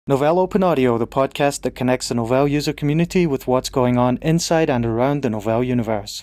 Novell Open Audio, the podcast that connects the Novell user community with what's going on inside and around the Novell universe.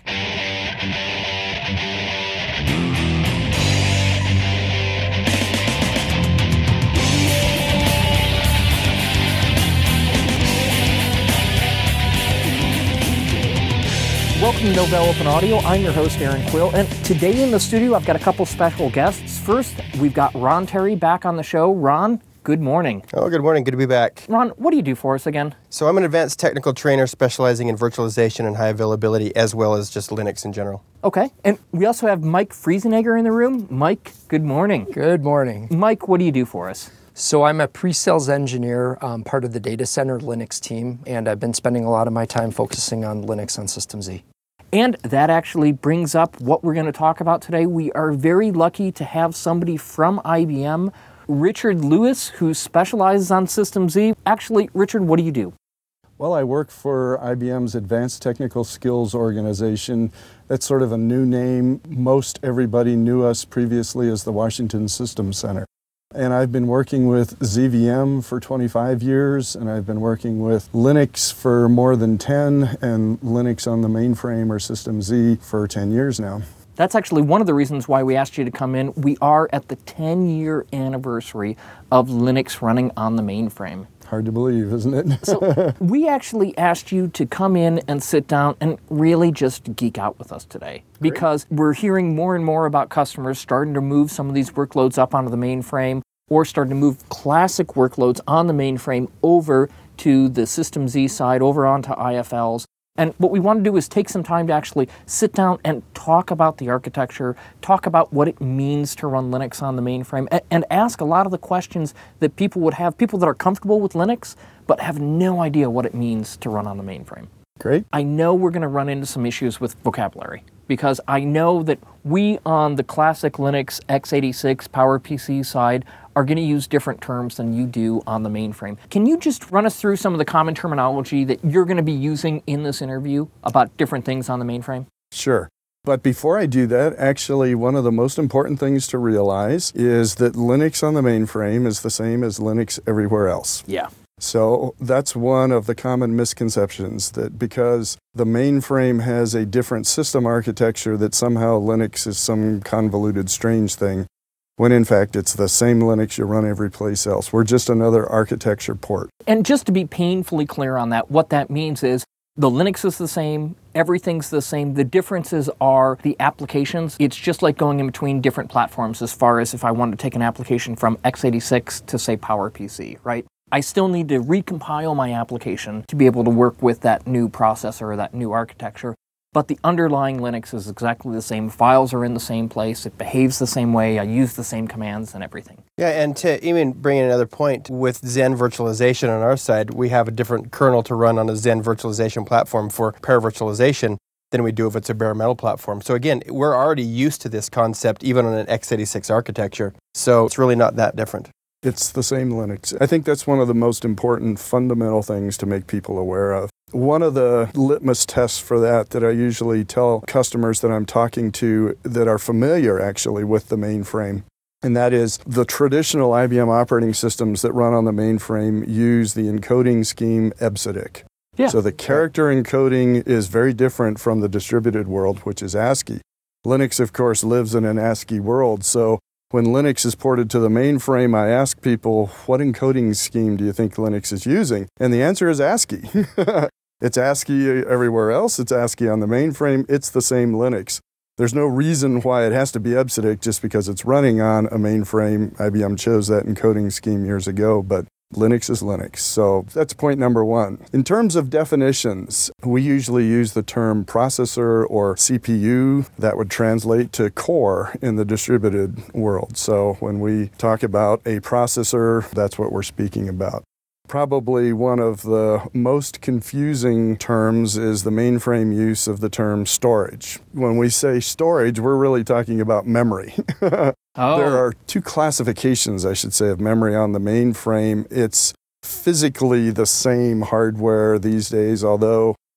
Welcome to Novell Open Audio. I'm your host, Aaron Quill, and today in the studio I've got a couple special guests. First, we've got Ron Terry back on the show. Ron, good morning. Oh, good morning. Good to be back. Ron, what do you do for us again? So I'm an advanced technical trainer specializing in virtualization and high availability, as well as just Linux in general. Okay, and we also have Mike Friesenegger in the room. Mike, good morning. Good morning. Mike, what do you do for us? So I'm a pre-sales engineer, part of the data center Linux team, and I've been spending a lot of my time focusing on Linux on System Z. And that actually brings up what we're going to talk about today. We are very lucky to have somebody from IBM, Richard Lewis, who specializes on System Z. Actually, Richard, what do you do? Well, I work for IBM's Advanced Technical Skills Organization. That's sort of a new name. Most everybody knew us previously as the Washington System Center. And I've been working with ZVM for 25 years, and I've been working with Linux for more than 10, and Linux on the mainframe or System Z for 10 years now. That's actually one of the reasons why we asked you to come in. We are at the 10-year anniversary of Linux running on the mainframe. Hard to believe, isn't it? So we actually asked you to come in and sit down and really just geek out with us today. Great. Because we're hearing more and more about customers starting to move some of these workloads up onto the mainframe or starting to move classic workloads on the mainframe over to the System Z side, over onto IFLs. And what we want to do is take some time to actually sit down and talk about the architecture, talk about what it means to run Linux on the mainframe, and ask a lot of the questions that people would have, people that are comfortable with Linux, but have no idea what it means to run on the mainframe. Great. I know we're going to run into some issues with vocabulary, because I know that we on the classic Linux x86 PowerPC side are going to use different terms than you do on the mainframe. Can you just run us through some of the common terminology that you're going to be using in this interview about different things on the mainframe? Sure. But before I do that, actually one of the most important things to realize is that Linux on the mainframe is the same as Linux everywhere else. Yeah. So that's one of the common misconceptions, that because the mainframe has a different system architecture that somehow Linux is some convoluted strange thing, when in fact it's the same Linux you run every place else. We're just another architecture port. And just to be painfully clear on that, what that means is the Linux is the same, everything's the same. The differences are the applications. It's just like going in between different platforms as far as if I wanted to take an application from x86 to, say, PowerPC, right? I still need to recompile my application to be able to work with that new processor or that new architecture. But the underlying Linux is exactly the same. Files are in the same place. It behaves the same way. I use the same commands and everything. Yeah, and to even bring in another point, with Xen virtualization on our side, we have a different kernel to run on a Xen virtualization platform for paravirtualization than we do if it's a bare metal platform. So again, we're already used to this concept even on an x86 architecture. So it's really not that different. It's the same Linux. I think that's one of the most important fundamental things to make people aware of. One of the litmus tests for that I usually tell customers that I'm talking to that are familiar actually with the mainframe, and that is the traditional IBM operating systems that run on the mainframe use the encoding scheme EBCDIC. Yeah. So the character encoding is very different from the distributed world, which is ASCII. Linux, of course, lives in an ASCII world, so when Linux is ported to the mainframe, I ask people, what encoding scheme do you think Linux is using? And the answer is ASCII. It's ASCII everywhere else. It's ASCII on the mainframe. It's the same Linux. There's no reason why it has to be EBCDIC just because it's running on a mainframe. IBM chose that encoding scheme years ago, but Linux is Linux. So that's point number one. In terms of definitions, we usually use the term processor or CPU. That would translate to core in the distributed world. So when we talk about a processor, that's what we're speaking about. Probably one of the most confusing terms is the mainframe use of the term storage. When we say storage, we're really talking about memory. Oh. There are two classifications, I should say, of memory on the mainframe. It's physically the same hardware these days, although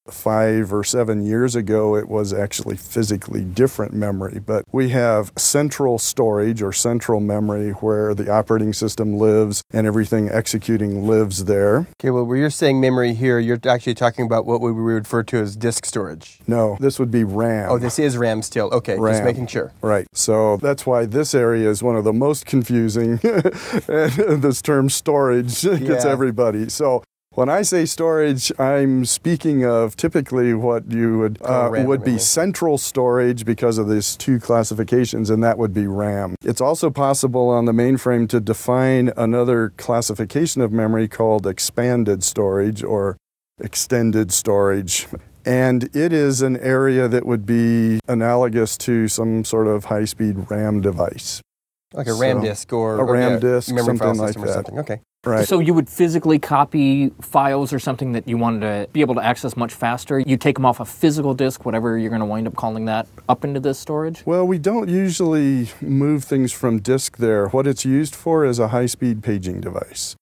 5 or 7 years ago, it was actually physically different memory. But we have central storage or central memory where the operating system lives and everything executing lives there. Okay, well, where you're saying memory here, you're actually talking about what we would refer to as disk storage. No, this would be RAM. Oh, this is RAM still. Okay, RAM. just making sure. Right. So that's why this area is one of the most confusing. And this term storage gets everybody. So when I say storage, I'm speaking of typically what you would be central storage because of these two classifications, and that would be RAM. It's also possible on the mainframe to define another classification of memory called expanded storage or extended storage. And it is an area that would be analogous to some sort of high-speed RAM device. Like a RAM disk or a RAM disk, memory something file like system that. or something. Okay. Right. So you would physically copy files or something that you wanted to be able to access much faster. You take them off a physical disk, whatever you're going to wind up calling that, up into this storage? Well, we don't usually move things from disk there. What it's used for is a high-speed paging device.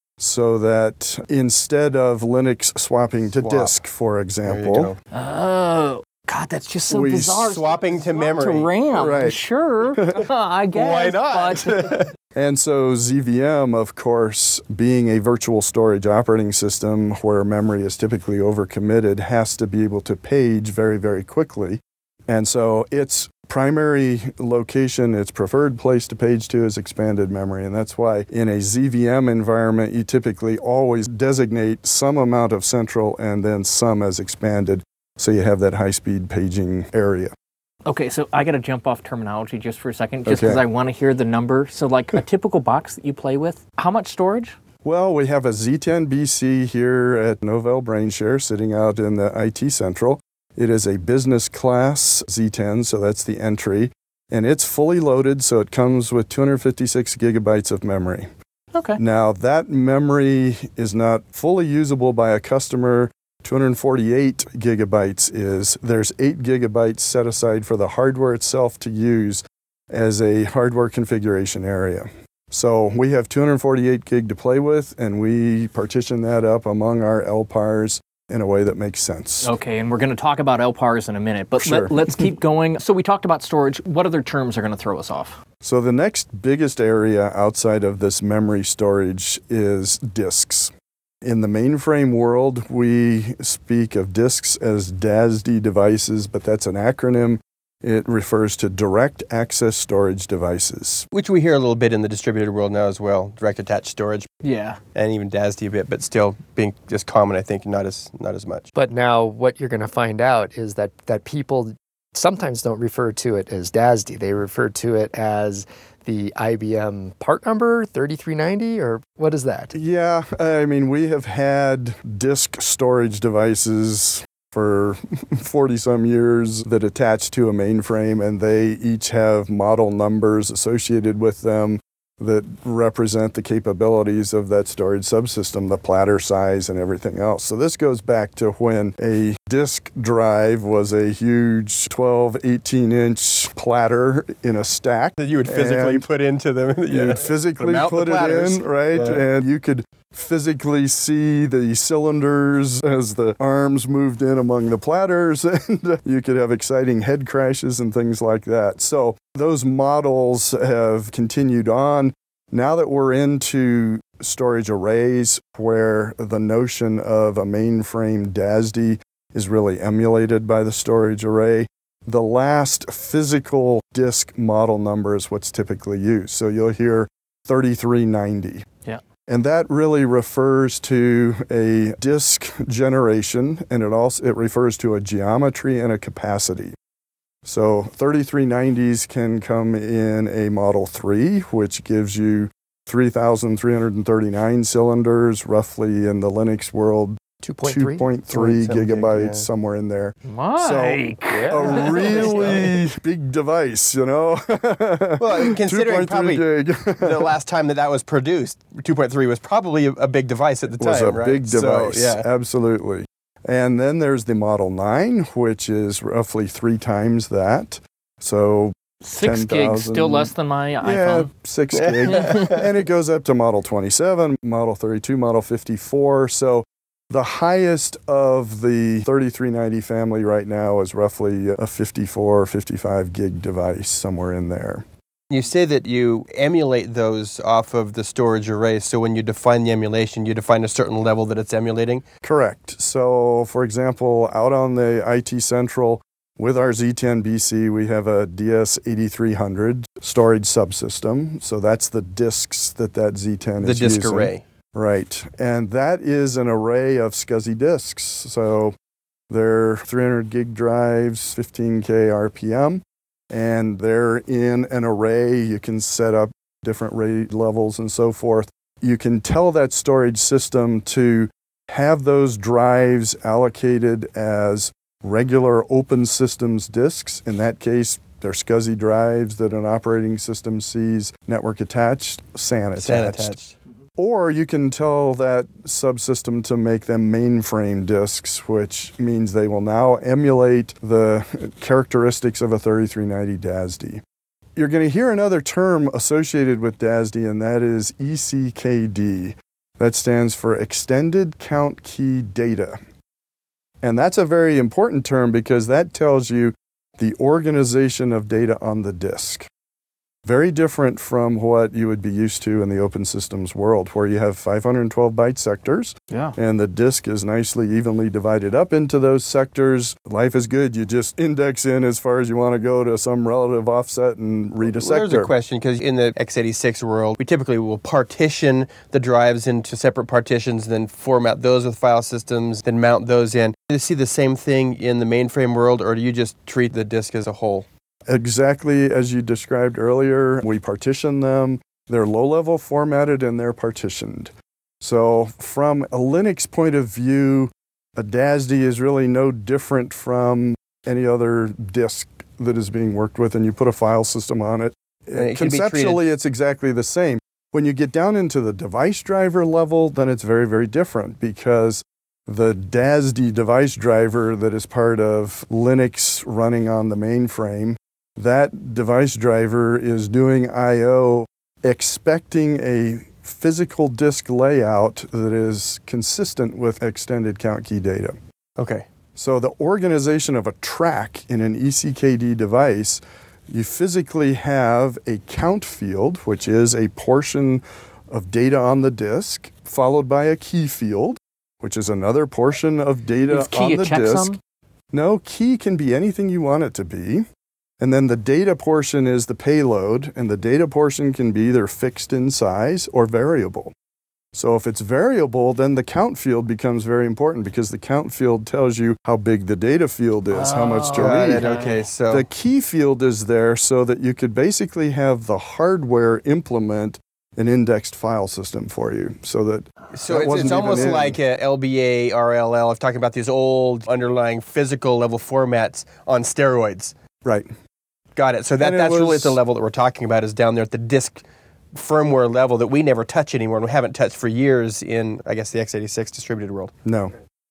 So that instead of Linux swapping to disk, for example. Oh, God, that's just so We bizarre. Swapping to memory. To RAM, Right. Sure, I guess. Why not? But And so ZVM, of course, being a virtual storage operating system where memory is typically overcommitted, has to be able to page very, very quickly. And so its primary location, its preferred place to page to is expanded memory. And that's why in a ZVM environment, you typically always designate some amount of central and then some as expanded. So you have that high-speed paging area. okay, so I got to jump off terminology just for a second, just because I want to hear the number. So like a typical box that you play with, how much storage? Well, we have a Z10BC here at Novell BrainShare sitting out in the IT Central. It is a business class Z10, so that's the entry. And it's fully loaded, so it comes with 256 gigabytes of memory. Okay. Now, that memory is not fully usable by a customer. 248 gigabytes is. There's 8 gigabytes set aside for the hardware itself to use as a hardware configuration area. So we have 248 gig to play with, and we partition that up among our LPARs in a way that makes sense. Okay, and we're going to talk about LPARs in a minute, but Sure. let's keep going. So we talked about storage. What other terms are going to throw us off? So the next biggest area outside of this memory storage is disks. In the mainframe world, we speak of disks as DASD devices, but that's an acronym. It refers to direct access storage devices. Which we hear a little bit in the distributed world now as well, direct attached storage, Yeah. and even DASD a bit, but still being just common, I think, not as much. But now what you're going to find out is that people sometimes don't refer to it as DASD. They refer to it as the IBM part number 3390, or what is that? Yeah, I mean, we have had disk storage devices for 40-some years that attach to a mainframe, and they each have model numbers associated with them that represent the capabilities of that storage subsystem, the platter size and everything else. So this goes back to when a disk drive was a huge 12, 18-inch platter in a stack. That you would physically put into them. You would physically Mount the put it platters. in, right? Yeah. And you could physically see the cylinders as the arms moved in among the platters, and you could have exciting head crashes and things like that. So those models have continued on. Now that we're into storage arrays, where the notion of a mainframe DASD is really emulated by the storage array, the last physical disk model number is what's typically used. So you'll hear 3390. Yeah. And that really refers to a disk generation, and it refers to a geometry and a capacity. So 3390s can come in a Model 3, which gives you 3,339 cylinders, roughly in the Linux world, 2.3? 2.3 gigabytes, yeah. somewhere in there. Mike. A really big device, you know? Well, considering 2.3 probably gig. the last time that was produced, 2.3 was probably a big device at the time, was a right? big device, So, yeah. absolutely. And then there's the Model 9, which is roughly 3 times that. So 6 gigs, still less than my yeah, iPhone. 6 gig. And it goes up to Model 27, Model 32, Model 54. So The highest of the 3390 family right now is roughly a 54, 55 gig device, somewhere in there. You say that you emulate those off of the storage array, so when you define the emulation, you define a certain level that it's emulating? Correct. So, for example, out on the IT Central, with our Z10BC, we have a DS8300 storage subsystem. So that's the disks that Z10 is using. The disk array. Right. And that is an array of SCSI disks. So they're 300 gig drives, 15K RPM, and they're in an array. You can set up different RAID levels and so forth. You can tell that storage system to have those drives allocated as regular open systems disks. In that case, they're SCSI drives that an operating system sees network attached, SAN attached. Or you can tell that subsystem to make them mainframe disks, which means they will now emulate the characteristics of a 3390 DASD. You're going to hear another term associated with DASD, and that is ECKD. That stands for Extended Count Key Data. And that's a very important term because that tells you the organization of data on the disk. Very different from what you would be used to in the open systems world, where you have 512 byte sectors, and the disk is nicely evenly divided up into those sectors. Life is good. You just index in as far as you want to go to some relative offset and read a sector. There's a question, because in the x86 world, we typically will partition the drives into separate partitions, then format those with file systems, then mount those in. Do you see the same thing in the mainframe world, or do you just treat the disk as a whole? Exactly as you described earlier, we partition them. They're low-level formatted and they're partitioned. So from a Linux point of view, a DASD is really no different from any other disk that is being worked with, and you put a file system on it. Conceptually, it's exactly the same. When you get down into the device driver level, then it's very, very different, because the DASD device driver that is part of Linux running on the mainframe, that device driver is doing I/O expecting a physical disk layout that is consistent with extended count key data. Okay. So the organization of a track in an ECKD device, you physically have a count field, which is a portion of data on the disk, followed by a key field, which is another portion of data on the disk. No, key can be anything you want it to be. And then the data portion is the payload, and the data portion can be either fixed in size or variable. So if it's variable, then the count field becomes very important, because the count field tells you how big the data field is, how much to read. Okay, so the key field is there so that you could basically have the hardware implement an indexed file system for you, so it's almost like a LBA, RLL. I'm talking about these old underlying physical level formats on steroids. Right. Got it. So that's really the level that we're talking about, is down there at the disk firmware level that we never touch anymore, and we haven't touched for years in, I guess, the x86 distributed world. No.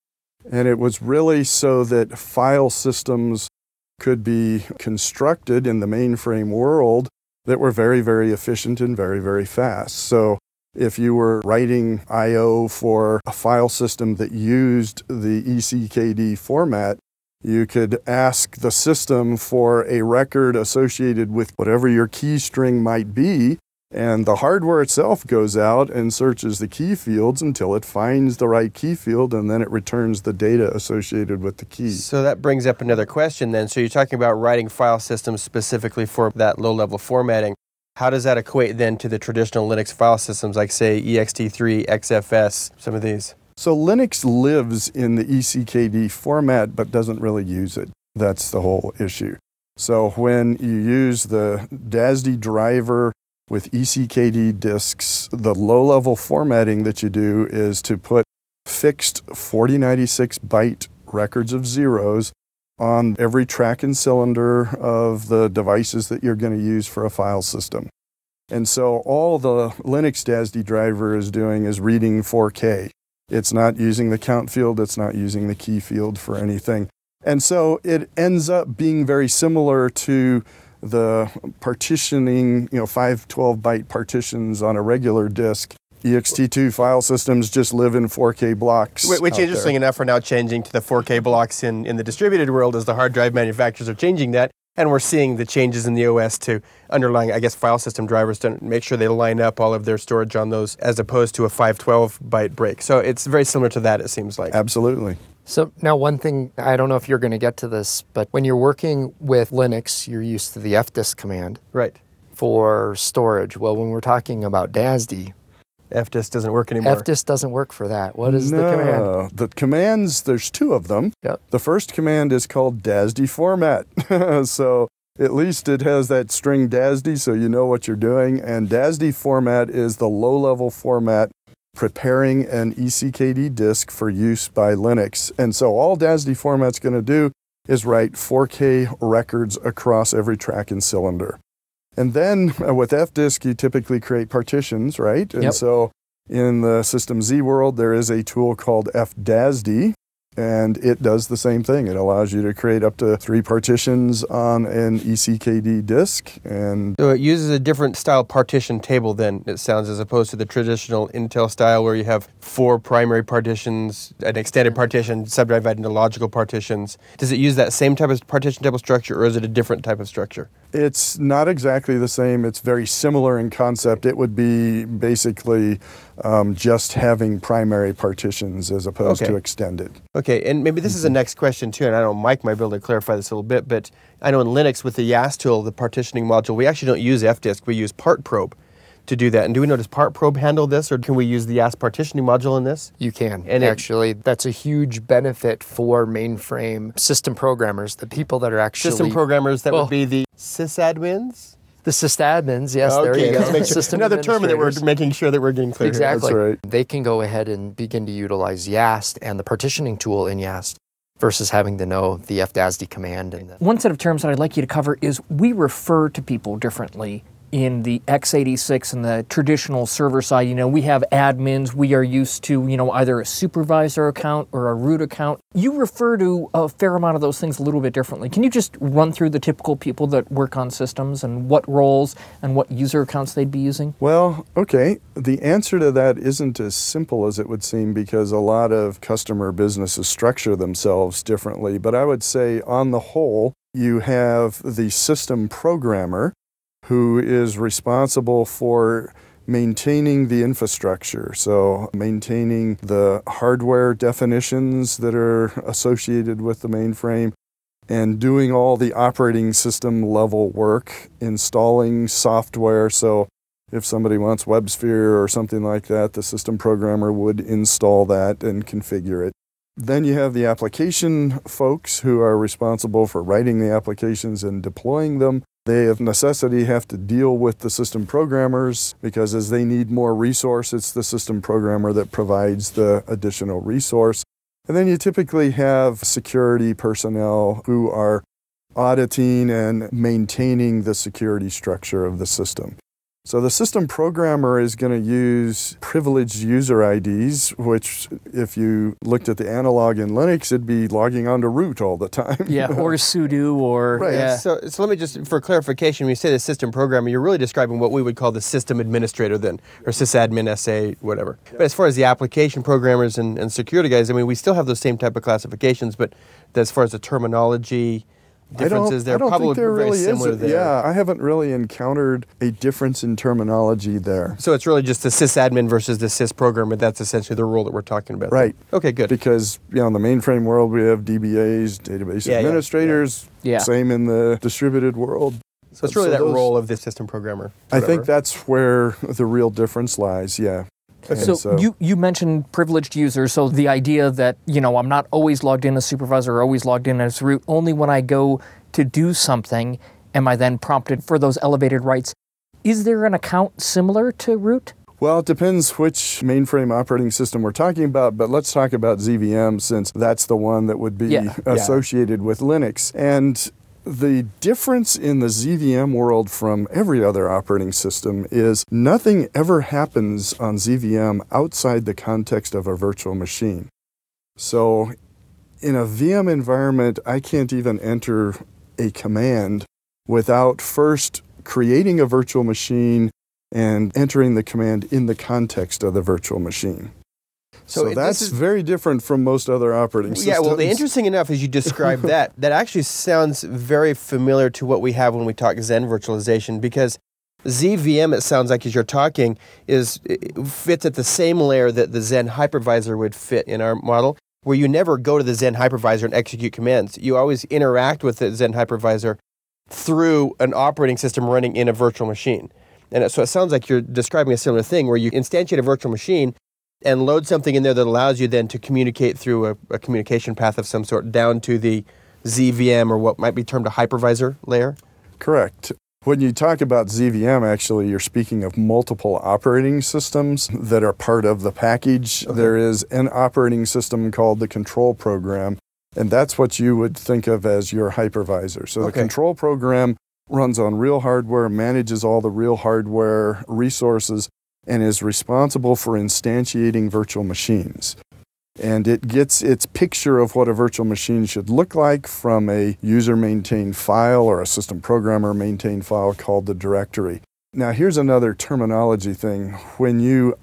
And it was really so that file systems could be constructed in the mainframe world that were very, very efficient and very, very fast. So if you were writing I/O for a file system that used the ECKD format, you could ask the system for a record associated with whatever your key string might be, and the hardware itself goes out and searches the key fields until it finds the right key field, and then it returns the data associated with the key. So that brings up another question then. So you're talking about writing file systems specifically for that low-level formatting. How does that equate then to the traditional Linux file systems, like, say, ext3, XFS, some of these? So Linux lives in the ECKD format but doesn't really use it. That's the whole issue. So when you use the DASD driver with ECKD disks, the low-level formatting that you do is to put fixed 4096 byte records of zeros on every track and cylinder of the devices that you're going to use for a file system. And so all the Linux DASD driver is doing is reading 4K. It's not using the count field, it's not using the key field for anything. And so it ends up being very similar to the partitioning, 512 byte partitions on a regular disk. ext2 file systems just live in 4K blocks. Which, out interesting there. enough, are now changing to the 4K blocks in the distributed world as the hard drive manufacturers are changing that. And we're seeing the changes in the OS to underlying, I guess, file system drivers to make sure they line up all of their storage on those as opposed to a 512 byte break. So it's very similar to that, it seems like. Absolutely. So now one thing, I don't know if you're going to get to this, but when you're working with Linux, you're used to the fdisk command Right. for storage. Well, when we're talking about DASD, FDisk doesn't work anymore. fdisk doesn't work for that. What is the command? The commands, there's two of them. Yep. The first command is called DASD format. So at least it has that string DASD so you know what you're doing. And DASD format is the low-level format preparing an ECKD disk for use by Linux. And so all DASD format's going to do is write 4K records across every track and cylinder. And then with fdisk, you typically create partitions, right? And Yep. so in the System Z world, there is a tool called fdasd, and it does the same thing. It allows you to create up to 3 partitions on an ECKD disk. And So it uses a different style partition table then, it sounds, as opposed to the traditional Intel style where you have 4 primary partitions, an extended partition, subdivided into logical partitions. Does it use that same type of partition table structure, or is it a different type of structure? it's not exactly the same. It's very similar in concept. It would be basically just having primary partitions as opposed Okay. to extended. Okay, and maybe this is the next question too, and I don't know, Mike might be able to clarify this a little bit, but I know in Linux with the YAS tool, the partitioning module, we actually don't use fdisk, we use partprobe to do that. And do we know, does partprobe handle this, or can we use the YAS partitioning module in this? You can. And actually, that's a huge benefit for mainframe system programmers, the people that are actually... System programmers, that Well- would be the sysadmins? The sysadmins, yes, there Okay, you go. let's make sure. System Another term that we're administrators. making sure that we're getting clear. Exactly. That's right. They can go ahead and begin to utilize YAST and the partitioning tool in YAST versus having to know the fdasd command. And the, One set of terms that I'd like you to cover is we refer to people differently in the x86 and the traditional server side. You know, we have admins. We are used to, you know, either a supervisor account or a root account. You refer to a fair amount of those things a little bit differently. Can you just run through the typical people that work on systems and what roles and what user accounts they'd be using? Well, okay. The answer to that isn't as simple as it would seem because a lot of customer businesses structure themselves differently. But I would say on the whole, you have the system programmer who is responsible for maintaining the infrastructure. So maintaining the hardware definitions that are associated with the mainframe and doing all the operating system level work, installing software. So if somebody wants WebSphere or something like that, the system programmer would install that and configure it. Then you have the application folks who are responsible for writing the applications and deploying them. They, of necessity, have to deal with the system programmers because as they need more resource, it's the system programmer that provides the additional resource. And then you typically have security personnel who are auditing and maintaining the security structure of the system. So the system programmer is going to use privileged user IDs, which if you looked at the analog in Linux, it'd be logging onto root all the time. Yeah, or sudo or... Right. Yeah. So let me just, for clarification, when you say the system programmer, you're really describing what we would call the system administrator then, or sysadmin, SA, whatever. But as far as the application programmers and security guys, I mean, we still have those same type of classifications, but as far as the terminology differences, they're I don't probably think there very really similar is. there. Yeah, I haven't really encountered a difference in terminology there. So it's really just the sysadmin versus the sys programmer. That's essentially the role that we're talking about. Right. Okay, good. Because in the mainframe world, we have DBAs, database Yeah, yeah, administrators. yeah. Same in the distributed world. So it's really So that those- role of the system programmer. I think Whatever. that's where the real difference lies, yeah. And So you mentioned privileged users, so the idea that, you know, I'm not always logged in as supervisor or always logged in as root, only when I go to do something am I then prompted for those elevated rights. Is there an account similar to root? Well, it depends which mainframe operating system we're talking about, but let's talk about ZVM since that's the one that would be Yeah. associated with Linux. And the difference in the ZVM world from every other operating system is nothing ever happens on ZVM outside the context of a virtual machine. So in a VM environment, I can't even enter a command without first creating a virtual machine and entering the command in the context of the virtual machine. So that's very different from most other operating systems. Yeah, well, the interesting enough as you describe that actually sounds very familiar to what we have when we talk Xen virtualization, because ZVM, it sounds like as you're talking, fits at the same layer that the Xen hypervisor would fit in our model, where you never go to the Xen hypervisor and execute commands. You always interact with the Xen hypervisor through an operating system running in a virtual machine. And so it sounds like you're describing a similar thing where you instantiate a virtual machine and load something in there that allows you then to communicate through a communication path of some sort down to the ZVM, or what might be termed a hypervisor layer? Correct. When you talk about ZVM, actually, you're speaking of multiple operating systems that are part of the package. Okay. There is an operating system called the control program, and that's what you would think of as your hypervisor. So the control program runs on real hardware, manages all the real hardware resources, and is responsible for instantiating virtual machines. And it gets its picture of what a virtual machine should look like from a user-maintained file or a system programmer-maintained file called the directory. Now, here's another terminology thing. When you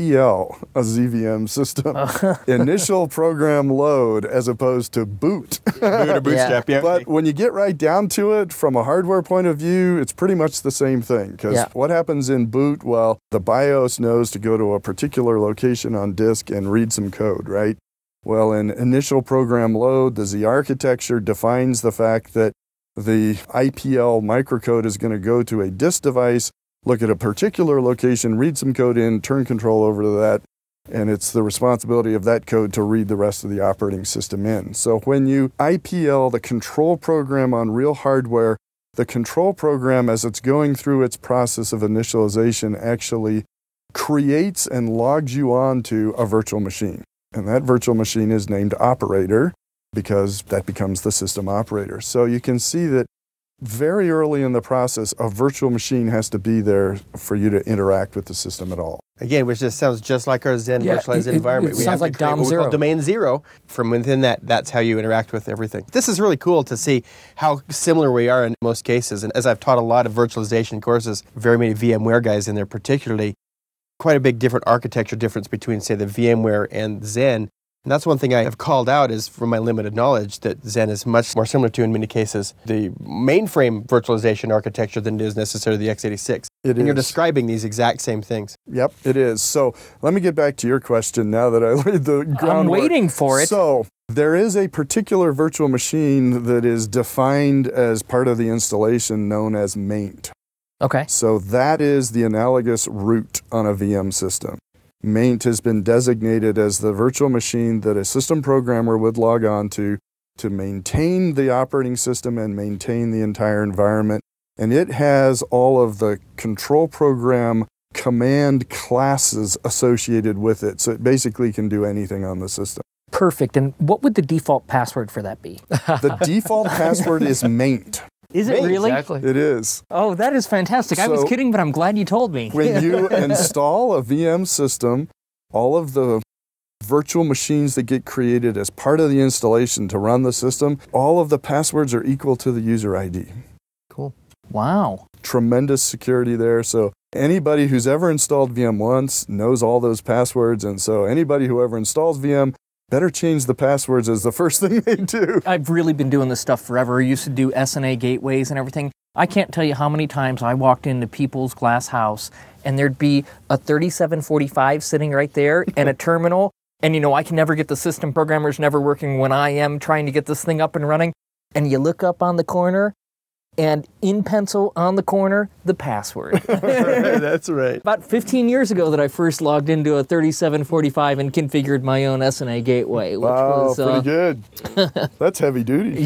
IPL a ZVM system, initial program load as opposed to boot. Boot or bootstrap, yeah. But when you get right down to it, from a hardware point of view, it's pretty much the same thing. Because what happens in boot? Well, the BIOS knows to go to a particular location on disk and read some code, right? Well, in initial program load, the Z architecture defines the fact that the IPL microcode is going to go to a disk device, look at a particular location, read some code in, turn control over to that, and it's the responsibility of that code to read the rest of the operating system in. So when you IPL the control program on real hardware, the control program, as it's going through its process of initialization, actually creates and logs you onto a virtual machine. And that virtual machine is named operator because that becomes the system operator. So you can see that very early in the process, a virtual machine has to be there for you to interact with the system at all. Again, which just sounds just like our Xen virtualized environment. It sounds like DOM zero. Call domain zero. From within that, that's how you interact with everything. This is really cool to see how similar we are in most cases. And as I've taught a lot of virtualization courses, very many VMware guys in there particularly, quite a big different architecture difference between, say, the VMware and Xen. And that's one thing I have called out is from my limited knowledge that Xen is much more similar to, in many cases, the mainframe virtualization architecture than it is necessarily the x86. And you're describing these exact same things. Yep, it is. So let me get back to your question now that I laid the groundwork. I'm waiting for it. So there is a particular virtual machine that is defined as part of the installation known as maint. Okay. So that is the analogous root on a VM system. Maint has been designated as the virtual machine that a system programmer would log on to maintain the operating system and maintain the entire environment. And it has all of the control program command classes associated with it. So it basically can do anything on the system. Perfect. And what would the default password for that be? The default password is maint. Is it really? Exactly. It is. Oh, that is fantastic. I was kidding, but I'm glad you told me. When you install a VM system, all of the virtual machines that get created as part of the installation to run the system, all of the passwords are equal to the user ID. Cool. Wow. Tremendous security there. So anybody who's ever installed VM once knows all those passwords. And so anybody who ever installs VM better change the passwords as the first thing they do. I've really been doing this stuff forever. I used to do SNA gateways and everything. I can't tell you how many times I walked into people's glass house and there'd be a 3745 sitting right there and a terminal. And I can never get the system programmers never working when I am trying to get this thing up and running. And you look up on the corner and in pencil on the corner, the password. That's right. About 15 years ago that I first logged into a 3745 and configured my own SNA gateway. Which was, pretty good. That's heavy duty.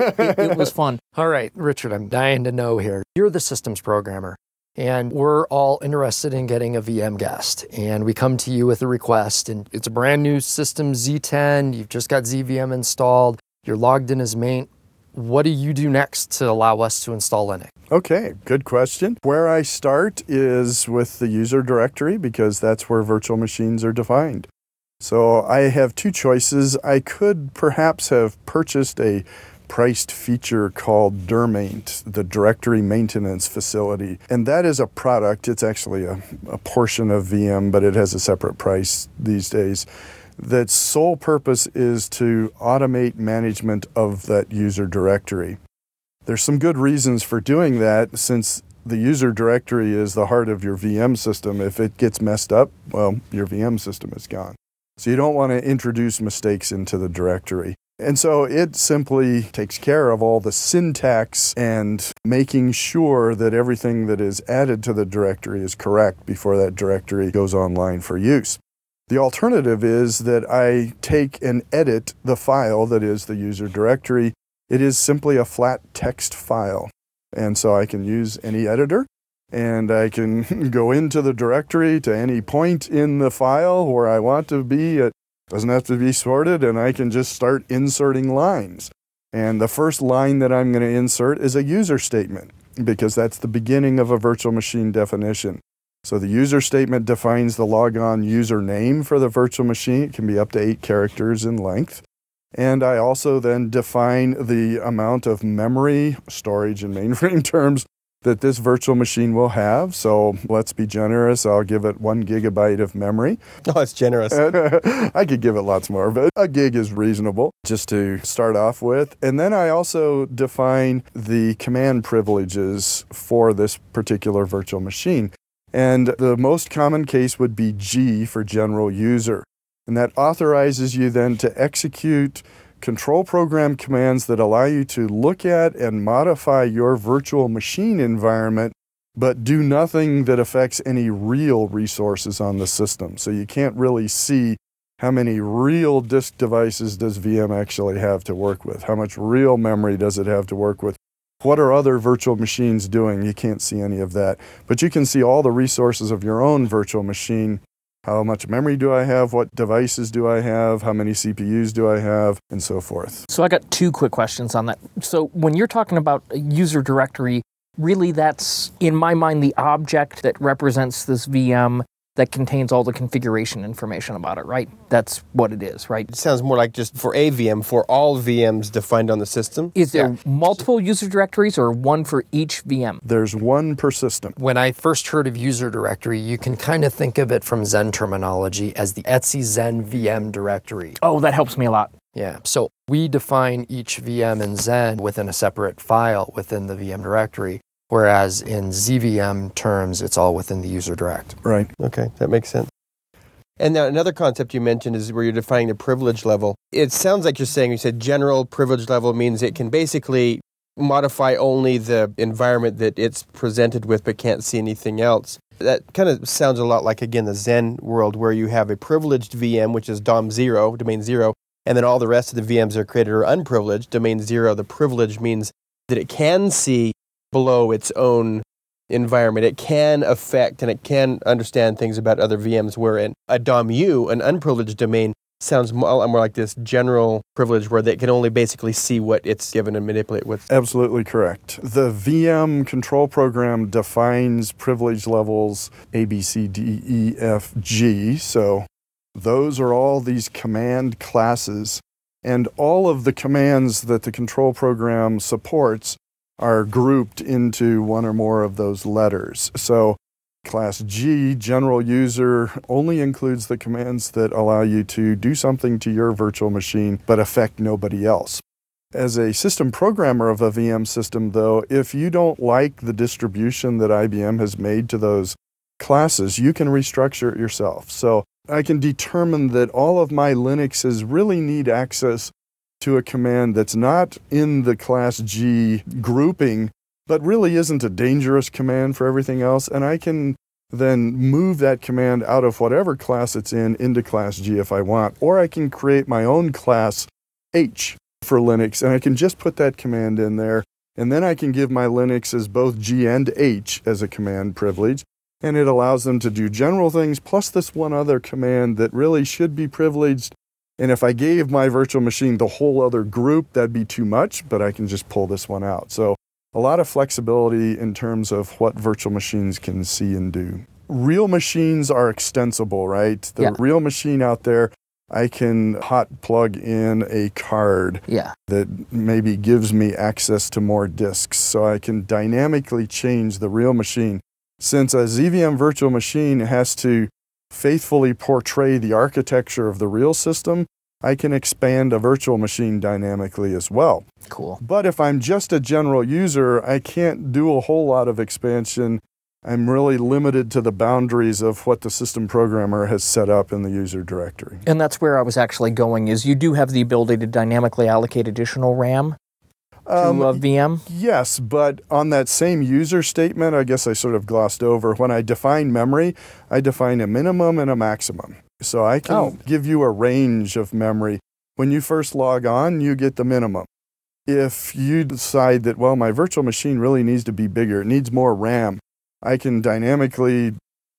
it was fun. All right, Richard, I'm dying to know here. You're the systems programmer, and we're all interested in getting a VM guest. And we come to you with a request, and it's a brand new system, Z10. You've just got ZVM installed. You're logged in as maint. What do you do next to allow us to install Linux? Okay, good question. Where I start is with the user directory because that's where virtual machines are defined. So I have two choices. I could perhaps have purchased a priced feature called Dermaint, the Directory Maintenance Facility. And that is a product. It's actually a portion of VM, but it has a separate price these days. That's sole purpose is to automate management of that user directory. There's some good reasons for doing that, since the user directory is the heart of your VM system. If it gets messed up, well, your VM system is gone. So you don't want to introduce mistakes into the directory. And so it simply takes care of all the syntax and making sure that everything that is added to the directory is correct before that directory goes online for use. The alternative is that I take and edit the file that is the user directory. It is simply a flat text file. And so I can use any editor, and I can go into the directory to any point in the file where I want to be. It doesn't have to be sorted, and I can just start inserting lines. And the first line that I'm going to insert is a user statement, because that's the beginning of a virtual machine definition. So the user statement defines the logon username for the virtual machine. It can be up to 8 characters in length. And I also then define the amount of memory, storage in mainframe terms, that this virtual machine will have. So let's be generous. I'll give it 1 gigabyte of memory. Oh, that's generous. I could give it lots more, but a gig is reasonable just to start off with. And then I also define the command privileges for this particular virtual machine. And the most common case would be G for general user. And that authorizes you then to execute control program commands that allow you to look at and modify your virtual machine environment, but do nothing that affects any real resources on the system. So you can't really see how many real disk devices does VM actually have to work with? How much real memory does it have to work with? What are other virtual machines doing? You can't see any of that. But you can see all the resources of your own virtual machine. How much memory do I have? What devices do I have? How many CPUs do I have? And so forth. So I got 2 quick questions on that. So when you're talking about a user directory, really that's, in my mind, the object that represents this VM that contains all the configuration information about it, right? That's what it is, right? It sounds more like just for a VM, for all VMs defined on the system. Is there multiple user directories or one for each VM? There's one per system. When I first heard of user directory, you can kind of think of it from Zen terminology as the Etsy Zen VM directory. Oh, that helps me a lot. Yeah, so we define each VM in Zen within a separate file within the VM directory, whereas in ZVM terms, it's all within the user direct. Right. Okay, that makes sense. And now another concept you mentioned is where you're defining the privilege level. It sounds like you said general privilege level means it can basically modify only the environment that it's presented with but can't see anything else. That kind of sounds a lot like, again, the Zen world where you have a privileged VM, which is DOM 0, domain 0, and then all the rest of the VMs that are created are unprivileged, domain 0. The privilege means that it can see below its own environment. It can affect and it can understand things about other VMs, where in a DOM U, an unprivileged domain, sounds more like this general privilege where they can only basically see what it's given and manipulate with. Absolutely correct. The VM control program defines privilege levels A, B, C, D, E, F, G. So those are all these command classes, and all of the commands that the control program supports are grouped into one or more of those letters. So Class G, general user, only includes the commands that allow you to do something to your virtual machine but affect nobody else. As a system programmer of a VM system, though, if you don't like the distribution that IBM has made to those classes, you can restructure it yourself. So I can determine that all of my Linuxes really need access to a command that's not in the Class G grouping, but really isn't a dangerous command for everything else, and I can then move that command out of whatever class it's in into Class G if I want, or I can create my own Class H for Linux, and I can just put that command in there, and then I can give my Linuxes both G and H as a command privilege, and it allows them to do general things, plus this one other command that really should be privileged. And if I gave my virtual machine the whole other group, that'd be too much, but I can just pull this one out. So a lot of flexibility in terms of what virtual machines can see and do. Real machines are extensible, right? The real machine out there I can hot plug in a card that maybe gives me access to more disks. So I can dynamically change the real machine. Since a ZVM virtual machine has to faithfully portray the architecture of the real system, I can expand a virtual machine dynamically as well. Cool. But if I'm just a general user, I can't do a whole lot of expansion. I'm really limited to the boundaries of what the system programmer has set up in the user directory. And that's where I was actually going, is you do have the ability to dynamically allocate additional RAM to a VM? Yes, but on that same user statement, I guess I sort of glossed over, when I define memory, I define a minimum and a maximum. So I can give you a range of memory. When you first log on, you get the minimum. If you decide that, well, my virtual machine really needs to be bigger, it needs more RAM, I can dynamically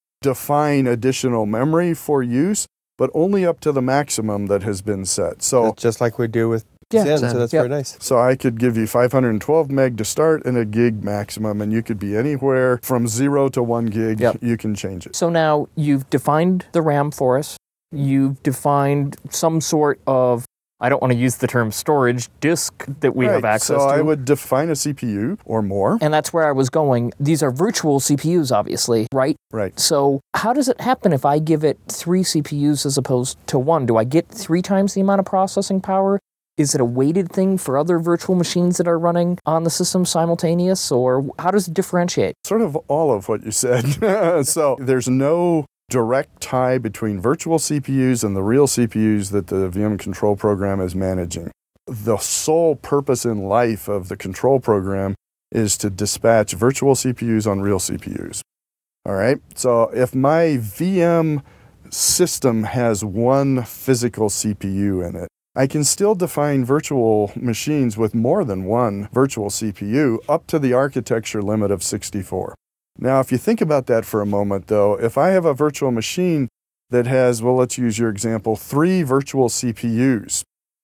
define additional memory for use, but only up to the maximum that has been set. So that's just like we do with Zen, so that's very nice. So I could give you 512 meg to start and a gig maximum, and you could be anywhere from 0 to 1 gig. You can change it. So now you've defined the RAM for us. You've defined some sort of, I don't want to use the term storage, disk that we have access to. So I would define a CPU or more. And that's where I was going. These are virtual CPUs, obviously, right? Right. So how does it happen if I give it 3 CPUs as opposed to 1? Do I get 3 times the amount of processing power? Is it a weighted thing for other virtual machines that are running on the system simultaneous? Or how does it differentiate? Sort of all of what you said. So there's no direct tie between virtual CPUs and the real CPUs that the VM control program is managing. The sole purpose in life of the control program is to dispatch virtual CPUs on real CPUs. All right? So if my VM system has one physical CPU in it, I can still define virtual machines with more than one virtual CPU up to the architecture limit of 64. Now, if you think about that for a moment, though, if I have a virtual machine that has, well, let's use your example, 3 virtual CPUs,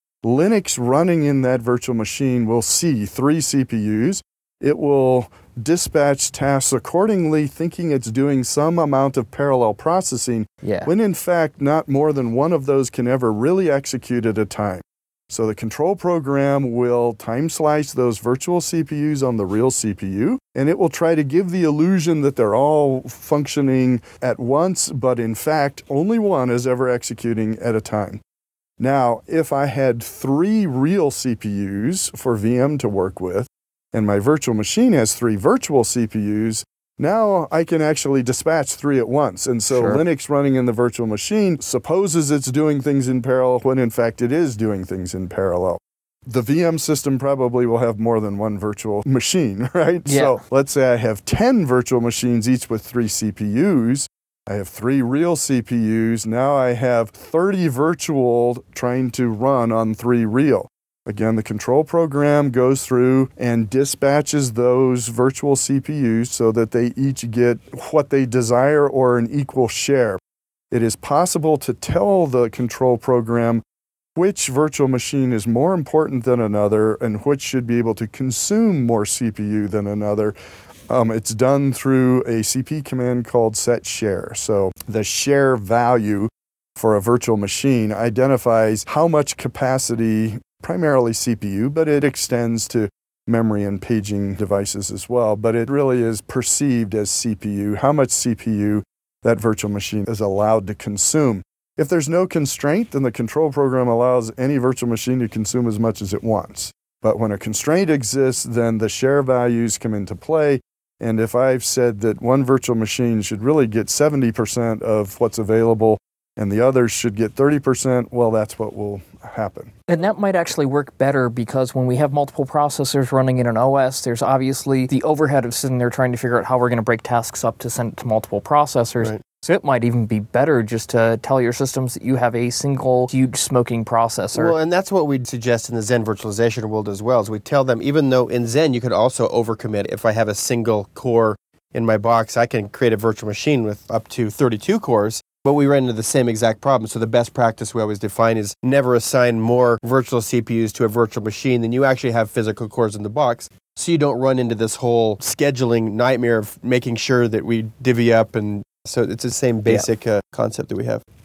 Linux running in that virtual machine will see 3 CPUs. It will dispatch tasks accordingly, thinking it's doing some amount of parallel processing, when in fact not more than one of those can ever really execute at a time. So the control program will time slice those virtual CPUs on the real CPU, and it will try to give the illusion that they're all functioning at once, but in fact, only one is ever executing at a time. Now, if I had 3 real CPUs for VM to work with, and my virtual machine has 3 virtual CPUs, now I can actually dispatch 3 at once. And so Linux running in the virtual machine supposes it's doing things in parallel when in fact it is doing things in parallel. The VM system probably will have more than one virtual machine, right? So let's say I have 10 virtual machines, each with 3 CPUs. I have 3 real CPUs. Now I have 30 virtual trying to run on 3 real. Again, the control program goes through and dispatches those virtual CPUs so that they each get what they desire or an equal share. It is possible to tell the control program which virtual machine is more important than another and which should be able to consume more CPU than another. It's done through a CP command called set share. So the share value for a virtual machine identifies how much capacity, primarily CPU, but it extends to memory and paging devices as well. But it really is perceived as CPU, how much CPU that virtual machine is allowed to consume. If there's no constraint, then the control program allows any virtual machine to consume as much as it wants. But when a constraint exists, then the share values come into play. And if I've said that one virtual machine should really get 70% of what's available and the others should get 30%, well, that's what will happen. And that might actually work better because when we have multiple processors running in an OS, there's obviously the overhead of sitting there trying to figure out how we're going to break tasks up to send it to multiple processors. Right. So it might even be better just to tell your systems that you have a single huge smoking processor. Well, and that's what we'd suggest in the Zen virtualization world as well, is we tell them, even though in Zen you could also overcommit. If I have a single core in my box, I can create a virtual machine with up to 32 cores. But we run into the same exact problem. So the best practice we always define is never assign more virtual CPUs to a virtual machine than you actually have physical cores in the box. So you don't run into this whole scheduling nightmare of making sure that we divvy up. And so it's the same basic concept that we have.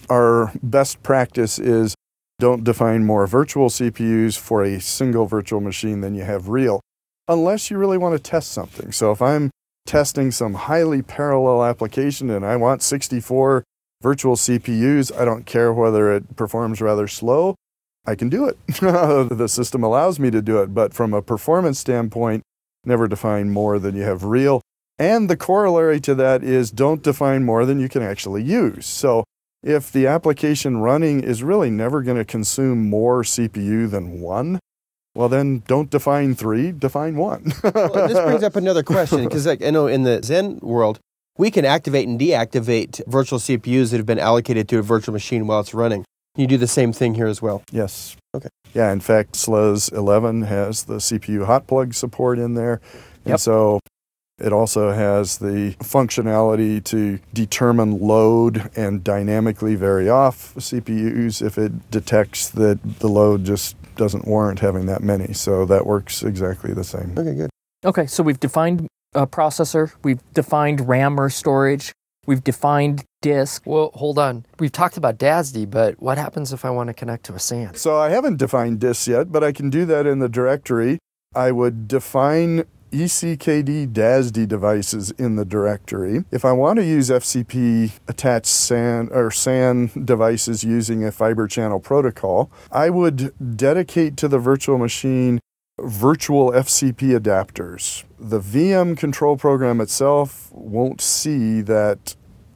our best practice is don't define more virtual CPUs for a single virtual machine than you have real, unless you really want to test something. So if I'm testing some highly parallel application and I want 64 virtual CPUs, I don't care whether it performs rather slow, I can do it. The system allows me to do it, but from a performance standpoint, never define more than you have real. And the corollary to that is don't define more than you can actually use. So if the application running is really never going to consume more CPU than one, well then don't define 3, define 1. Well, this brings up another question, because I know in the Zen world, we can activate and deactivate virtual CPUs that have been allocated to a virtual machine while it's running. Can you do the same thing here as well? Yes. Okay. Yeah, in fact, SLES 11 has the CPU hot plug support in there. And Yep. so it also has the functionality to determine load and dynamically vary off CPUs if it detects that the load just doesn't warrant having that many. So that works exactly the same. Okay, good. Okay, so we've defined a processor, we've defined RAM or storage, we've defined disk. Well, hold on. We've talked about DASD, but what happens if I want to connect to a SAN? So I haven't defined disks yet, but I can do that in the directory. I would define ECKD DASD devices in the directory. If I want to use FCP attached SAN or SAN devices using a fiber channel protocol, I would dedicate to the virtual machine virtual FCP adapters. The VM control program itself won't see that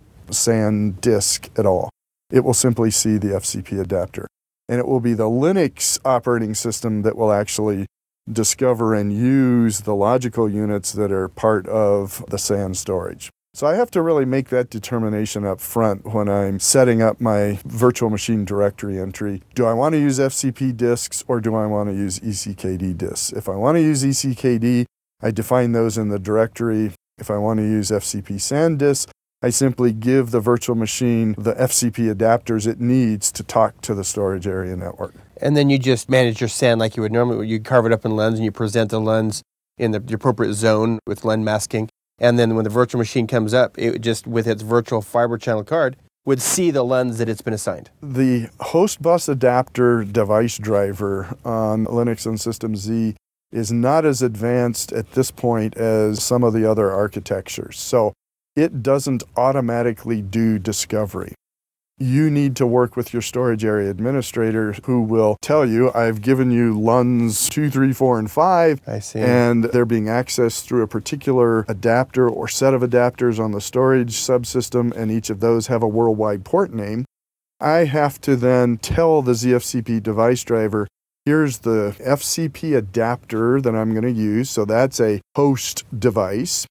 SAN disk at all. It will simply see the FCP adapter. And it will be the Linux operating system that will actually discover and use the logical units that are part of the SAN storage. So I have to really make that determination up front when I'm setting up my virtual machine directory entry. Do I want to use FCP disks or do I want to use ECKD disks? If I want to use ECKD, I define those in the directory. If I want to use FCP SAN disks, I simply give the virtual machine the FCP adapters it needs to talk to the storage area network. And then you just manage your SAN like you would normally. You carve it up in lens and you present the lens in the appropriate zone with lens masking. And then when the virtual machine comes up, it just, with its virtual fiber channel card, would see the lens that it's been assigned. The host bus adapter device driver on Linux and System Z is not as advanced at this point as some of the other architectures. So it doesn't automatically do discovery. You need to work with your storage area administrator who will tell you, I've given you LUNs 2, 3, 4, and 5, I see. and they're being accessed through a particular adapter or set of adapters on the storage subsystem, and each of those have a worldwide port name. I have to then tell the ZFCP device driver, here's the FCP adapter that I'm going to use, so that's a host device,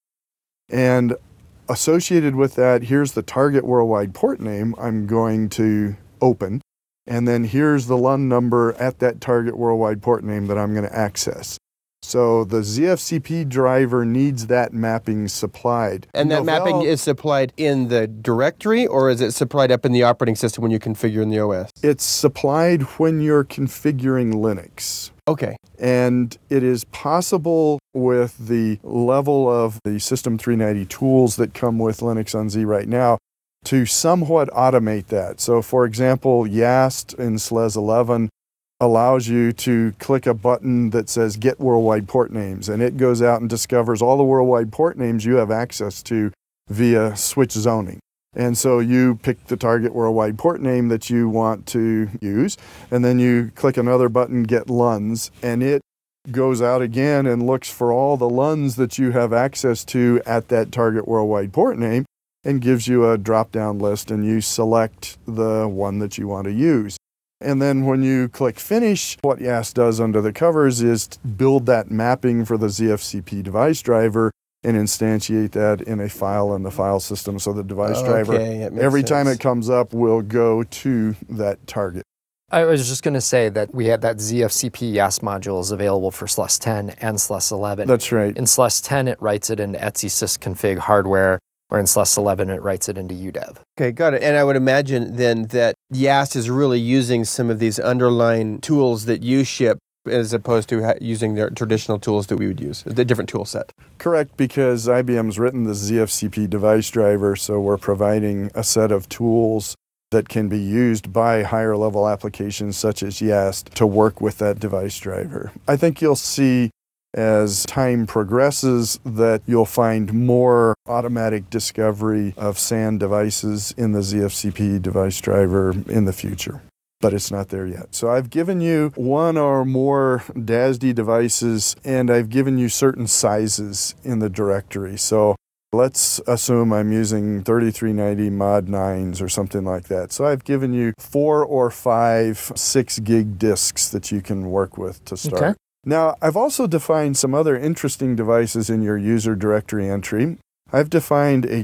and associated with that, here's the target worldwide port name I'm going to open. And then here's the LUN number at that target worldwide port name that I'm going to access. So the ZFCP driver needs that mapping supplied. And that mapping is supplied in the directory, or is it supplied up in the operating system when you configure in the OS? It's supplied when you're configuring Linux. Okay. And it is possible with the level of the System 390 tools that come with Linux on Z right now to somewhat automate that. So for example, YAST in SLES 11 allows you to click a button that says Get Worldwide Port Names, and it goes out and discovers all the worldwide port names you have access to via switch zoning. And so you pick the target worldwide port name that you want to use, and then you click another button, Get LUNs, and it goes out again and looks for all the LUNs that you have access to at that target worldwide port name and gives you a drop-down list, and you select the one that you want to use. And then when you click Finish, what YAST does under the covers is to build that mapping for the ZFCP device driver and instantiate that in a file in the file system, so the device driver, every time it comes up, will go to that target. I was just going to say that we had that ZFCP YAST module is available for SLES 10 and SLES 11. That's right. In SLES 10, it writes it into etc sysconfig hardware, or in SLES 11, it writes it into UDEV. Okay, got it. And I would imagine then that YAST is really using some of these underlying tools that you ship as opposed to using their traditional tools that we would use, the different tool set. Correct, because IBM's written the ZFCP device driver, so we're providing a set of tools that can be used by higher level applications such as YAST to work with that device driver. I think you'll see as time progresses that you'll find more automatic discovery of SAN devices in the ZFCP device driver in the future. But it's not there yet. So I've given you one or more DASD devices, and I've given you certain sizes in the directory. So let's assume I'm using 3390 mod 9s or something like that. So I've given you 4 or 5 6 gig disks that you can work with to start. Okay. Now, I've also defined some other interesting devices in your user directory entry. I've defined a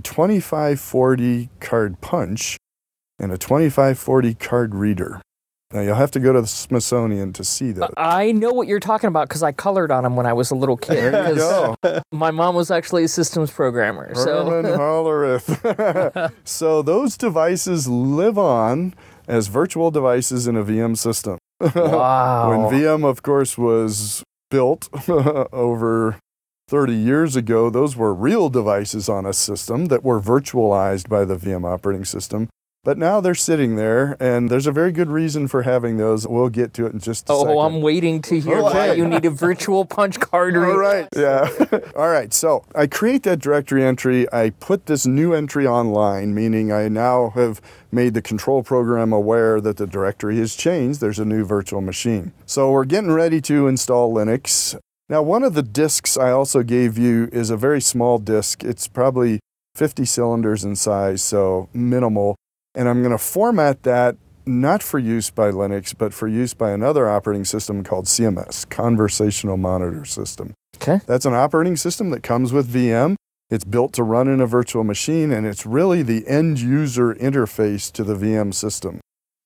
2540 card punch and a 2540 card reader. Now, you'll have to go to the Smithsonian to see that. I know what you're talking about because I colored on them when I was a little kid. There you go. My mom was actually a systems programmer. Herman Hollerith. So those devices live on as virtual devices in a VM system. Wow. When VM, of course, was built over 30 years ago, those were real devices on a system that were virtualized by the VM operating system. But now they're sitting there, and there's a very good reason for having those. We'll get to it in just a second. Oh, I'm waiting to hear why you need a virtual punch card reader. All right, yeah. All right, so I create that directory entry. I put this new entry online, meaning I now have made the control program aware that the directory has changed. There's a new virtual machine. So we're getting ready to install Linux. Now, one of the disks I also gave you is a very small disk. It's probably 50 cylinders in size, so minimal. And I'm going to format that not for use by Linux, but for use by another operating system called CMS, Conversational Monitor System. Okay. That's an operating system that comes with VM. It's built to run in a virtual machine, and it's really the end user interface to the VM system.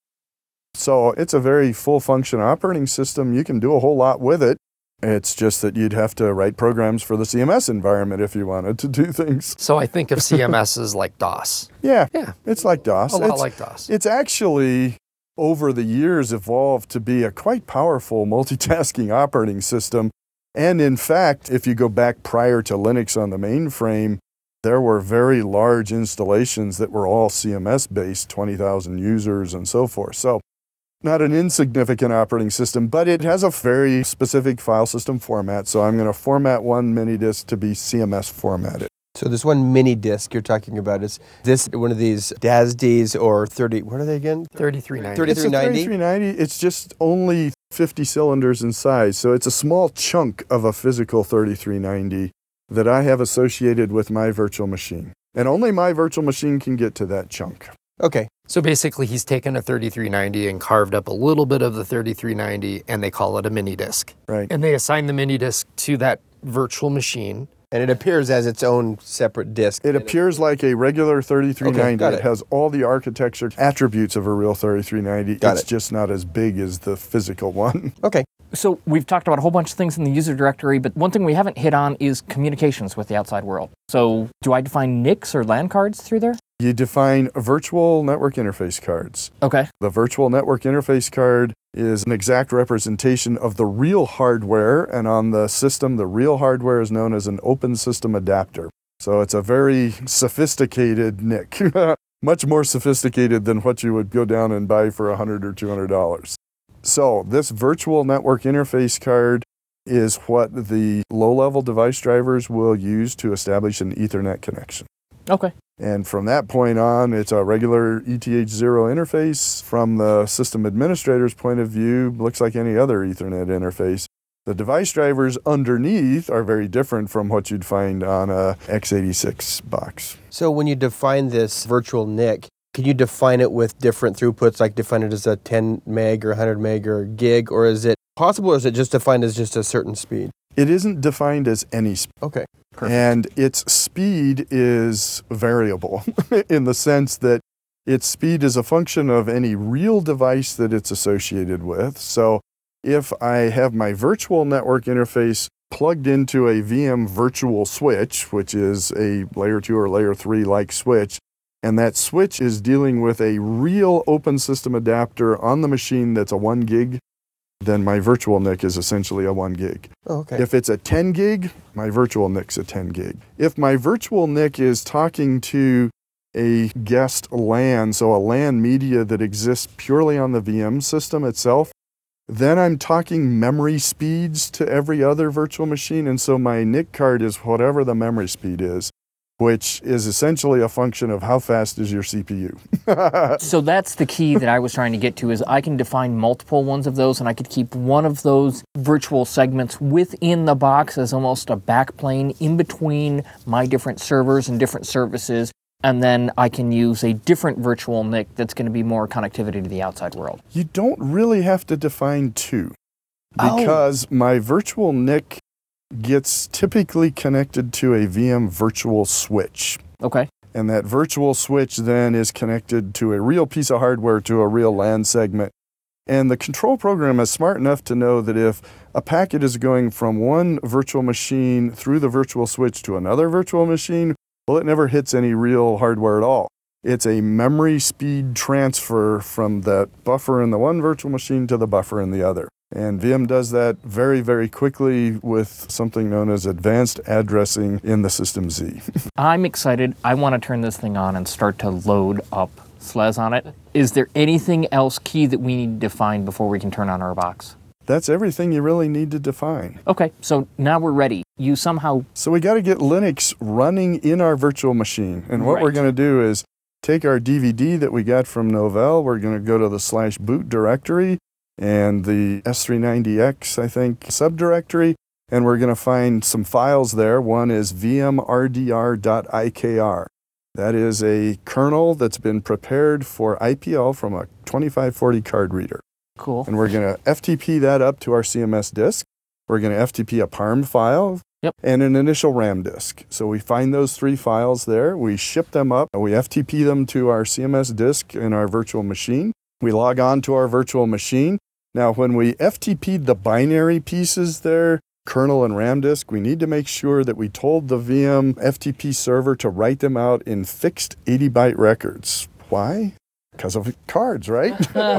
So it's a very full function operating system. You can do a whole lot with it. It's just that you'd have to write programs for the CMS environment if you wanted to do things. So I think of CMS as like DOS. Yeah, Yeah. it's like DOS. A lot It's- like DOS. It's actually, over the years, evolved to be a quite powerful multitasking operating system. And in fact, if you go back prior to Linux on the mainframe, there were very large installations that were all CMS-based, 20,000 users and so forth. So not an insignificant operating system, but it has a very specific file system format. So I'm going to format one mini disk to be CMS formatted. So this one mini disk you're talking about, is this one of these DASDs or 30, what are they again? 3390. It's a 3390. It's just only 50 cylinders in size. So it's a small chunk of a physical 3390 that I have associated with my virtual machine. And only my virtual machine can get to that chunk. Okay. So basically, he's taken a 3390 and carved up a little bit of the 3390, and they call it a mini disk. Right. And they assign the mini disk to that virtual machine. And it appears as its own separate disk. It appears like a regular 3390. Okay, got It it. has all the architecture attributes of a real 3390. Got It's it. just not as big as the physical one. Okay. So we've talked about a whole bunch of things in the user directory, but one thing we haven't hit on is communications with the outside world. So do I define NICs or LAN cards through there? You define virtual network interface cards. Okay. The virtual network interface card is an exact representation of the real hardware, and on the system, the real hardware is known as an open system adapter. So it's a very sophisticated NIC, much more sophisticated than what you would go down and buy for $100 or $200. So this virtual network interface card is what the low-level device drivers will use to establish an Ethernet connection. Okay. And from that point on, it's a regular ETH0 interface. From the system administrator's point of view, looks like any other Ethernet interface. The device drivers underneath are very different from what you'd find on a x86 box. So when you define this virtual NIC, can you define it with different throughputs, like define it as a 10 meg or 100 meg or gig, or is it possible, or is it just defined as just a certain speed? It isn't defined as any speed. Okay. Perfect. And its speed is variable in the sense that its speed is a function of any real device that it's associated with. So if I have my virtual network interface plugged into a VM virtual switch, which is a layer 2 or layer 3 like switch, and that switch is dealing with a real open system adapter on the machine that's a 1 gig, then my virtual NIC is essentially a 1 gig. Oh, okay. If it's a 10 gig, my virtual NIC's a 10 gig. If my virtual NIC is talking to a guest LAN, so a LAN media that exists purely on the VM system itself, then I'm talking memory speeds to every other virtual machine. And so my NIC card is whatever the memory speed is, which is essentially a function of how fast is your CPU. So that's the key that I was trying to get to, is I can define multiple ones of those, and I could keep one of those virtual segments within the box as almost a backplane in between my different servers and different services. And then I can use a different virtual NIC that's going to be more connectivity to the outside world. You don't really have to define two, because my virtual NIC gets typically connected to a VM virtual switch. Okay. And that virtual switch then is connected to a real piece of hardware, to a real LAN segment. And the control program is smart enough to know that if a packet is going from one virtual machine through the virtual switch to another virtual machine, well, it never hits any real hardware at all. It's a memory speed transfer from that buffer in the one virtual machine to the buffer in the other. And VM does that very, very quickly with something known as advanced addressing in the System Z. I'm excited. I want to turn this thing on and start to load up SLES on it. Is there anything else key that we need to define before we can turn on our box? That's everything you really need to define. Okay, so now we're ready. You somehow... So we got to get Linux running in our virtual machine. And what we're going to do is take our DVD that we got from Novell. We're going to go to the /boot directory and the S390X, I think, subdirectory. And we're going to find some files there. One is vmrdr.ikr. That is a kernel that's been prepared for IPL from a 2540 card reader. Cool. And we're going to FTP that up to our CMS disk. We're going to FTP a PARM file and an initial RAM disk. So we find those three files there. We ship them up. And we FTP them to our CMS disk in our virtual machine. We log on to our virtual machine. Now, when we FTP'd the binary pieces there, kernel and RAM disk, we need to make sure that we told the VM FTP server to write them out in fixed 80-byte records. Why? Because of cards, right?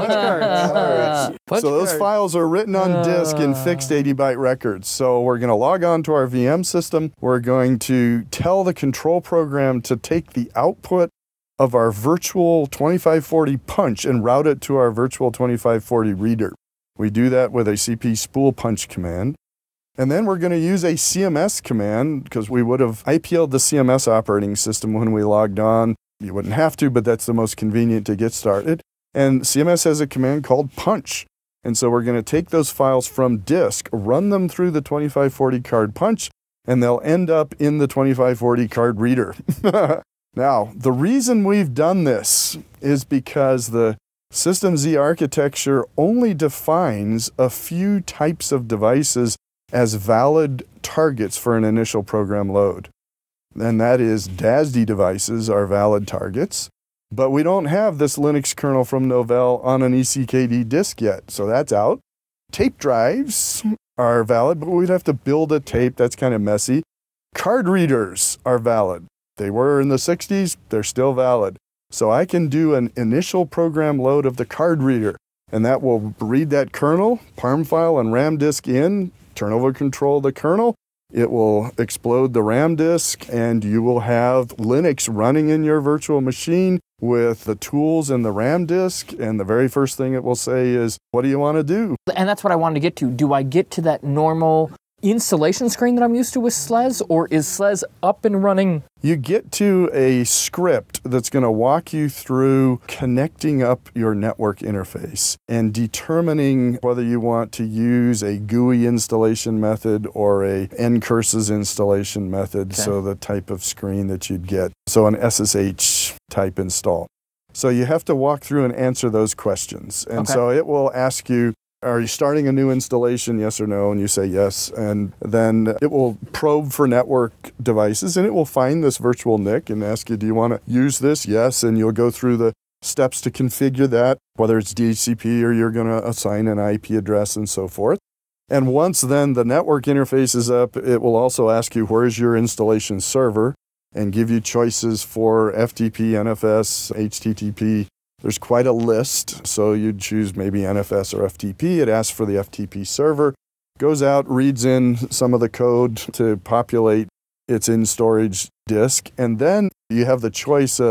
So those files are written on disk in fixed 80-byte records. So we're going to log on to our VM system. We're going to tell the control program to take the output of our virtual 2540 punch and route it to our virtual 2540 reader. We do that with a CP spool punch command. And then we're going to use a CMS command, because we would have IPL'd the CMS operating system when we logged on. You wouldn't have to, but that's the most convenient to get started. And CMS has a command called punch. And so we're going to take those files from disk, run them through the 2540 card punch, and they'll end up in the 2540 card reader. Now, the reason we've done this is because the System Z architecture only defines a few types of devices as valid targets for an initial program load. And that is DASD devices are valid targets, but we don't have this Linux kernel from Novell on an ECKD disk yet, so that's out. Tape drives are valid, but we'd have to build a tape. That's kind of messy. Card readers are valid. They were in the 60s, they're still valid. So I can do an initial program load of the card reader, and that will read that kernel, PARM file, and RAM disk in, turnover control the kernel. It will explode the RAM disk, and you will have Linux running in your virtual machine with the tools and the RAM disk. And the very first thing it will say is, what do you want to do? And that's what I wanted to get to. Do I get to that normal installation screen that I'm used to with SLES, or is SLES up and running? You get to a script that's going to walk you through connecting up your network interface and determining whether you want to use a GUI installation method or a ncurses installation method, so the type of screen that you'd get. So an SSH type install. So you have to walk through and answer those questions. And so it will ask you, are you starting a new installation, yes or no? And you say yes. And then it will probe for network devices, and it will find this virtual NIC and ask you, do you want to use this? Yes. And you'll go through the steps to configure that, whether it's DHCP or you're going to assign an IP address and so forth. And once then the network interface is up, it will also ask you, where is your installation server? And give you choices for FTP, NFS, HTTP. There's quite a list, so you'd choose maybe NFS or FTP. It asks for the FTP server, goes out, reads in some of the code to populate its in-storage disk, and then you have the choice of,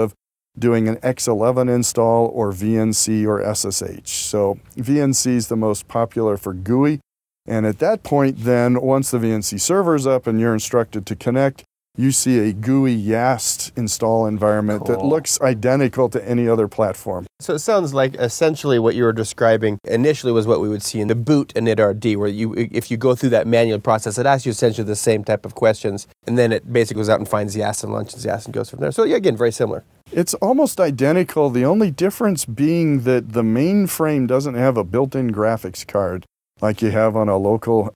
doing an X11 install or VNC or SSH. So VNC is the most popular for GUI. And at that point, then, once the VNC server is up and you're instructed to connect, you see a GUI YAST install environment that looks identical to any other platform. So it sounds like essentially what you were describing initially was what we would see in the boot initRD, where if you go through that manual process, it asks you essentially the same type of questions, and then it basically goes out and finds YAST and launches YAST and goes from there. So yeah, again, very similar. It's almost identical, the only difference being that the mainframe doesn't have a built-in graphics card like you have on a local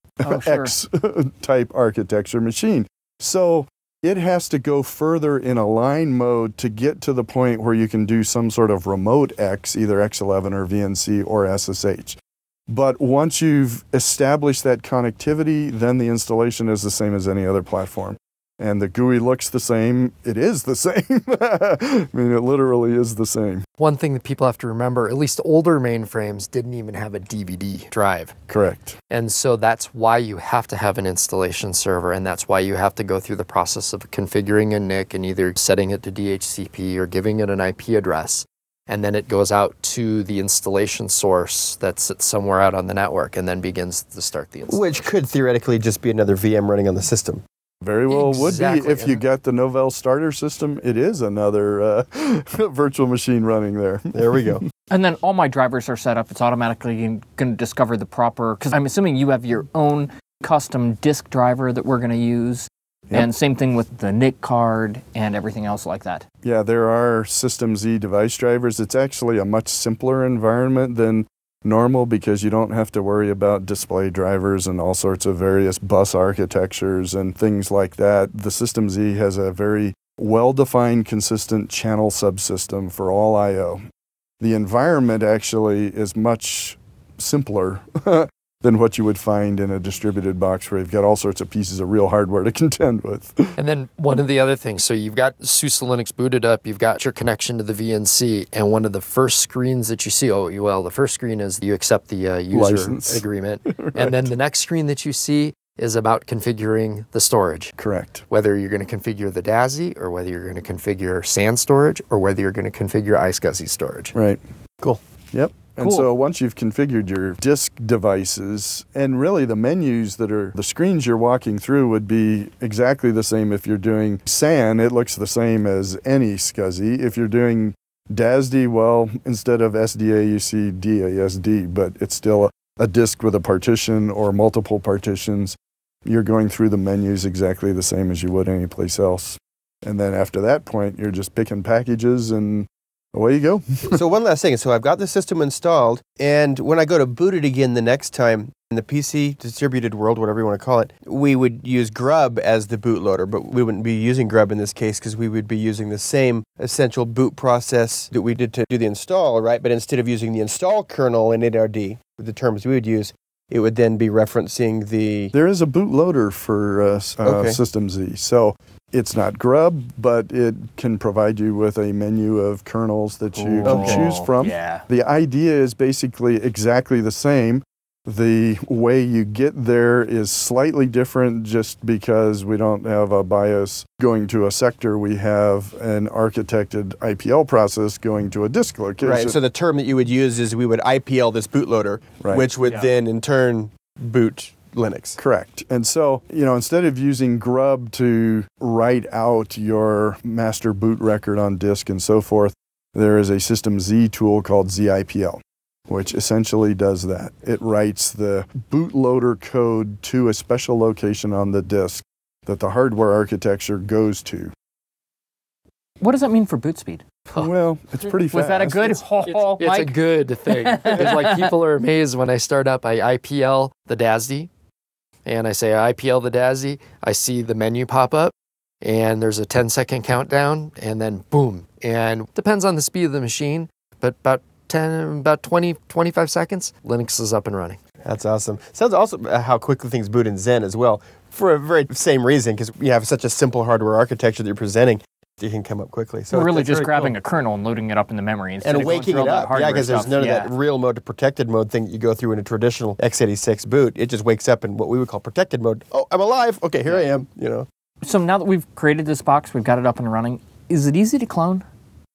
X-type architecture machine. So it has to go further in align mode to get to the point where you can do some sort of remote X, either X11 or VNC or SSH. But once you've established that connectivity, then the installation is the same as any other platform. And the GUI looks the same. It is the same. I mean, it literally is the same. One thing that people have to remember, at least older mainframes didn't even have a DVD drive. Correct. And so that's why you have to have an installation server, and that's why you have to go through the process of configuring a NIC and either setting it to DHCP or giving it an IP address. And then it goes out to the installation source that sits somewhere out on the network and then begins to start the installation. Which could theoretically just be another VM running on the system. Very well Exactly. would be. If you got the Novell starter system, it is another virtual machine running there. There we go. And then all my drivers are set up. It's automatically going to discover the proper, because I'm assuming you have your own custom disk driver that we're going to use. Yep. And same thing with the NIC card and everything else like that. Yeah, there are System Z device drivers. It's actually a much simpler environment than normal because you don't have to worry about display drivers and all sorts of various bus architectures and things like that. The System Z has a very well-defined, consistent channel subsystem for all I/O. The environment actually is much simpler than what you would find in a distributed box where you've got all sorts of pieces of real hardware to contend with. And then one of the other things, so you've got SUSE Linux booted up, you've got your connection to the VNC, and one of the first screens that you see, the first screen is you accept the user License. agreement. Right. And then the next screen that you see is about configuring the storage. Correct. Whether you're going to configure the DASI, or whether you're going to configure SAN storage, or whether you're going to configure iSCSI storage. Right. Cool. Yep. And Cool. so once you've configured your disk devices, and really the menus that are the screens you're walking through would be exactly the same if you're doing SAN. It looks the same as any SCSI. If you're doing DASD, well, instead of SDA, you see DASD, but it's still a disk with a partition or multiple partitions. You're going through the menus exactly the same as you would anyplace else. And then after that point, you're just picking packages and away you go. So one last thing. So I've got the system installed, and when I go to boot it again the next time, in the PC distributed world, whatever you want to call it, we would use Grub as the bootloader, but we wouldn't be using Grub in this case because we would be using the same essential boot process that we did to do the install, right? But instead of using the install kernel in initRD, with the terms we would use, it would then be referencing the... There is a bootloader for System Z. So it's not Grub, but it can provide you with a menu of kernels that you can choose from. Yeah. The idea is basically exactly the same. The way you get there is slightly different just because we don't have a BIOS going to a sector. We have an architected IPL process going to a disk location. Right, so the term that you would use is we would IPL this bootloader, Right. which would then in turn boot Linux. Correct. And so, instead of using Grub to write out your master boot record on disk and so forth, there is a System Z tool called ZIPL, which essentially does that. It writes the bootloader code to a special location on the disk that the hardware architecture goes to. What does that mean for boot speed? Well, it's pretty fast. Was that a good It's a good thing. It's like people are amazed when I start up, I IPL the DASD, and I say I IPL the DASD, I see the menu pop up, and there's a 10-second countdown, and then boom. And depends on the speed of the machine, but about 20, 25 seconds, Linux is up and running. That's awesome. Sounds awesome how quickly things boot in Zen as well, for a very same reason, because you have such a simple hardware architecture that you're presenting, it can come up quickly. So We're really that's just very grabbing cool. a kernel and loading it up in the memory instead And of going waking through all it that up. Yeah, hardware because there's stuff. none of that real mode to protected mode thing that you go through in a traditional x86 boot. It just wakes up in what we would call protected mode. Oh, I'm alive. Okay, here I am, So now that we've created this box, we've got it up and running, is it easy to clone?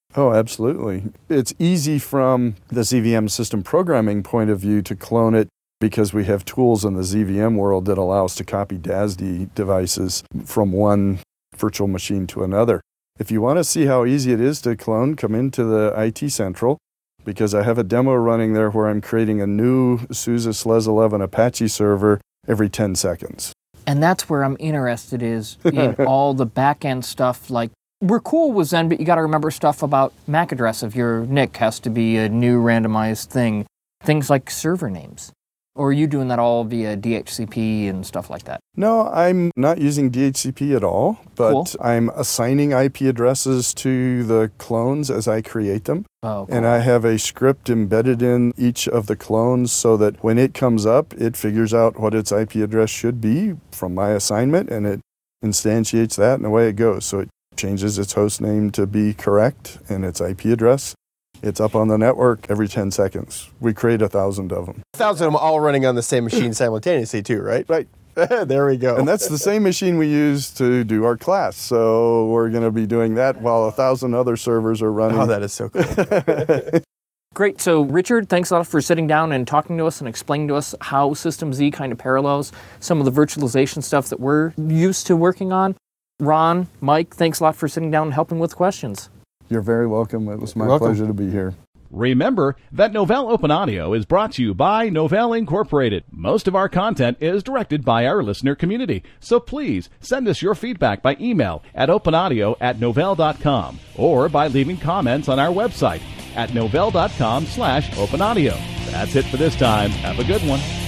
Oh, absolutely. It's easy from the ZVM system programming point of view to clone it because we have tools in the ZVM world that allow us to copy DASD devices from one virtual machine to another. If you want to see how easy it is to clone, come into the IT Central, because I have a demo running there where I'm creating a new SUSE SLES 11 Apache server every 10 seconds. And that's where I'm interested is in all the back-end stuff. Like, we're cool with Zen, but you got to remember stuff about MAC address. If your NIC has to be a new randomized thing, things like server names. Or are you doing that all via DHCP and stuff like that? No, I'm not using DHCP at all, but Cool. I'm assigning IP addresses to the clones as I create them. Oh, cool. And I have a script embedded in each of the clones so that when it comes up, it figures out what its IP address should be from my assignment, and it instantiates that, and away it goes. So it changes its host name to be correct and its IP address. It's up on the network every 10 seconds. We create 1,000 of them. 1,000 of them all running on the same machine simultaneously too, right? Right. There we go. And that's the same machine we use to do our class. So we're going to be doing that while 1,000 other servers are running. Oh, that is so cool. Great. So, Richard, thanks a lot for sitting down and talking to us and explaining to us how System Z kind of parallels some of the virtualization stuff that we're used to working on. Ron, Mike, thanks a lot for sitting down and helping with questions. You're very welcome. It was my You're welcome. pleasure to be here. Remember that Novell Open Audio is brought to you by Novell Incorporated. Most of our content is directed by our listener community. So please send us your feedback by email at openaudio@novell.com or by leaving comments on our website at novell.com/openaudio. That's it for this time. Have a good one.